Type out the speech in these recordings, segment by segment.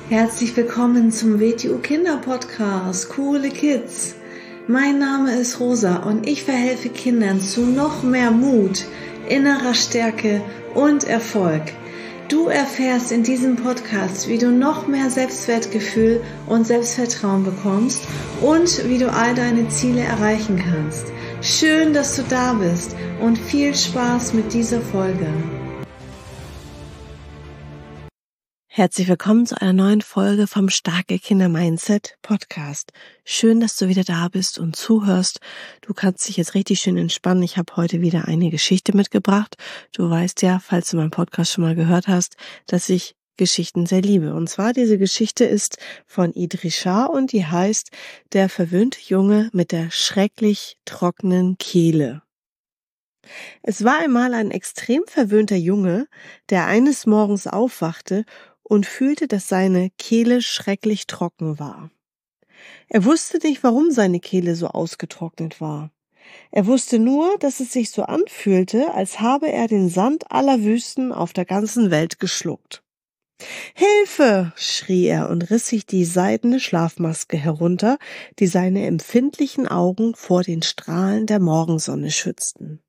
Herzlich willkommen zum WTU Kinder Podcast, Coole Kids. Mein Name ist Rosa und ich verhelfe Kindern zu noch mehr Mut, innerer Stärke und Erfolg. Du erfährst in diesem Podcast, wie du noch mehr Selbstwertgefühl und Selbstvertrauen bekommst und wie du all deine Ziele erreichen kannst. Schön, dass du da bist und viel Spaß mit dieser Folge. Herzlich willkommen zu einer neuen Folge vom Starke Kinder Mindset Podcast. Schön, dass du wieder da bist und zuhörst. Du kannst dich jetzt richtig schön entspannen. Ich habe heute wieder eine Geschichte mitgebracht. Du weißt ja, falls du meinen Podcast schon mal gehört hast, dass ich Geschichten sehr liebe. Und zwar diese Geschichte ist von Idris Shah und die heißt Der verwöhnte Junge mit der schrecklich trockenen Kehle. Es war einmal ein extrem verwöhnter Junge, der eines Morgens aufwachte und fühlte, dass seine Kehle schrecklich trocken war. Er wusste nicht, warum seine Kehle so ausgetrocknet war. Er wusste nur, dass es sich so anfühlte, als habe er den Sand aller Wüsten auf der ganzen Welt geschluckt. »Hilfe!« schrie er und riss sich die seidene Schlafmaske herunter, die seine empfindlichen Augen vor den Strahlen der Morgensonne schützten.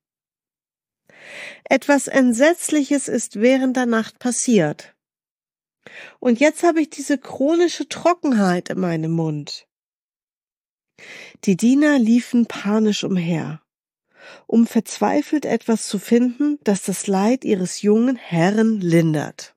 Etwas Entsetzliches ist während der Nacht passiert. Und jetzt habe ich diese chronische Trockenheit in meinem Mund. Die Diener liefen panisch umher, um verzweifelt etwas zu finden, das das Leid ihres jungen Herrn lindert.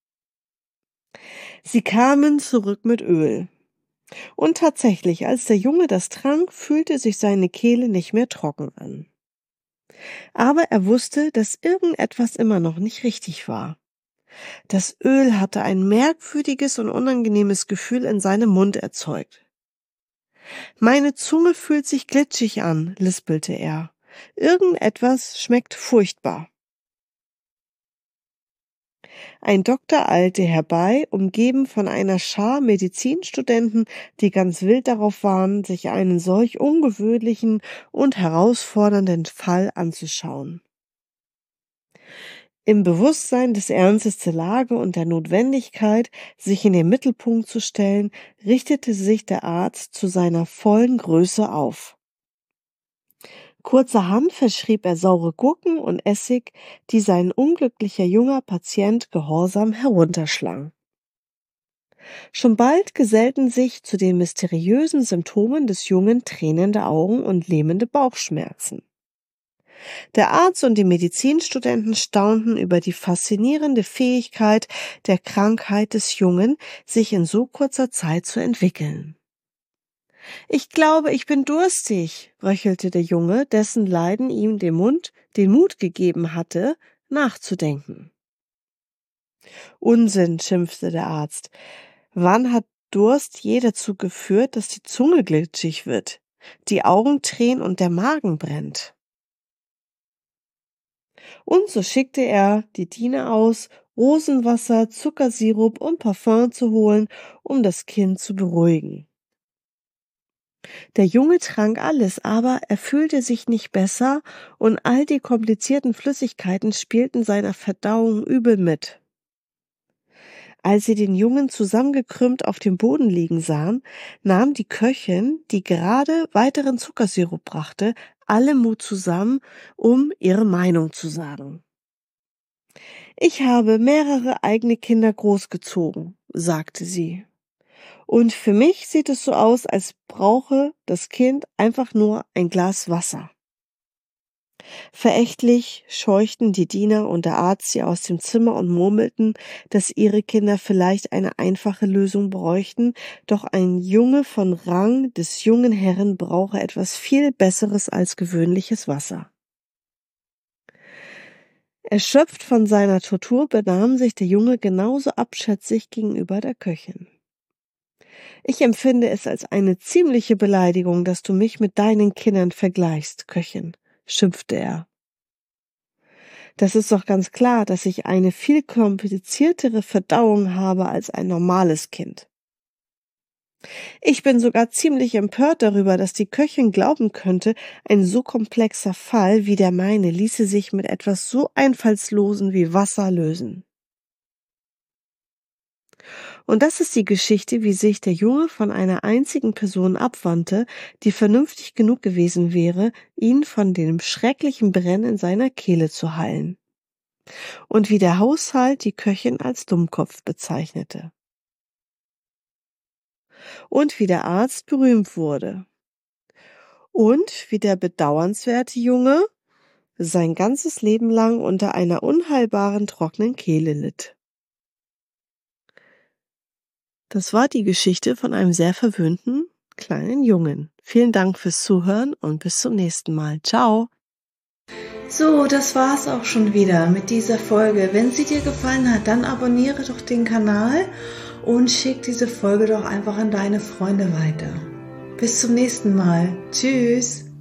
Sie kamen zurück mit Öl. Und tatsächlich, als der Junge das trank, fühlte sich seine Kehle nicht mehr trocken an. Aber er wusste, dass irgendetwas immer noch nicht richtig war. Das Öl hatte ein merkwürdiges und unangenehmes Gefühl in seinem Mund erzeugt. »Meine Zunge fühlt sich glitschig an«, lispelte er. »Irgendetwas schmeckt furchtbar.« Ein Doktor eilte herbei, umgeben von einer Schar Medizinstudenten, die ganz wild darauf waren, sich einen solch ungewöhnlichen und herausfordernden Fall anzuschauen. Im Bewusstsein des Ernstes der Lage und der Notwendigkeit, sich in den Mittelpunkt zu stellen, richtete sich der Arzt zu seiner vollen Größe auf. Kurzerhand verschrieb er saure Gurken und Essig, die sein unglücklicher junger Patient gehorsam herunterschlang. Schon bald gesellten sich zu den mysteriösen Symptomen des Jungen tränende Augen und lähmende Bauchschmerzen. Der Arzt und die Medizinstudenten staunten über die faszinierende Fähigkeit der Krankheit des Jungen, sich in so kurzer Zeit zu entwickeln. »Ich glaube, ich bin durstig«, röchelte der Junge, dessen Leiden ihm den Mut gegeben hatte, nachzudenken. »Unsinn«, schimpfte der Arzt. »Wann hat Durst je dazu geführt, dass die Zunge glitschig wird, die Augen tränen und der Magen brennt?« Und so schickte er die Diener aus, Rosenwasser, Zuckersirup und Parfüm zu holen, um das Kind zu beruhigen. Der Junge trank alles, aber er fühlte sich nicht besser und all die komplizierten Flüssigkeiten spielten seiner Verdauung übel mit. Als sie den Jungen zusammengekrümmt auf dem Boden liegen sahen, nahm die Köchin, die gerade weiteren Zuckersirup brachte, alle Mut zusammen, um ihre Meinung zu sagen. »Ich habe mehrere eigene Kinder großgezogen«, sagte sie. »Und für mich sieht es so aus, als brauche das Kind einfach nur ein Glas Wasser.« Verächtlich scheuchten die Diener und der Arzt sie aus dem Zimmer und murmelten, dass ihre Kinder vielleicht eine einfache Lösung bräuchten, doch ein Junge von Rang des jungen Herrn brauche etwas viel Besseres als gewöhnliches Wasser. Erschöpft von seiner Tortur benahm sich der Junge genauso abschätzig gegenüber der Köchin. »Ich empfinde es als eine ziemliche Beleidigung, dass du mich mit deinen Kindern vergleichst, Köchin«, schimpfte er. »Das ist doch ganz klar, dass ich eine viel kompliziertere Verdauung habe als ein normales Kind. Ich bin sogar ziemlich empört darüber, dass die Köchin glauben könnte, ein so komplexer Fall wie der meine ließe sich mit etwas so Einfallslosen wie Wasser lösen.« Und das ist die Geschichte, wie sich der Junge von einer einzigen Person abwandte, die vernünftig genug gewesen wäre, ihn von dem schrecklichen Brennen in seiner Kehle zu heilen. Und wie der Haushalt die Köchin als Dummkopf bezeichnete. Und wie der Arzt berühmt wurde. Und wie der bedauernswerte Junge sein ganzes Leben lang unter einer unheilbaren trockenen Kehle litt. Das war die Geschichte von einem sehr verwöhnten kleinen Jungen. Vielen Dank fürs Zuhören und bis zum nächsten Mal. Ciao! So, das war's auch schon wieder mit dieser Folge. Wenn sie dir gefallen hat, dann abonniere doch den Kanal und schick diese Folge doch einfach an deine Freunde weiter. Bis zum nächsten Mal. Tschüss!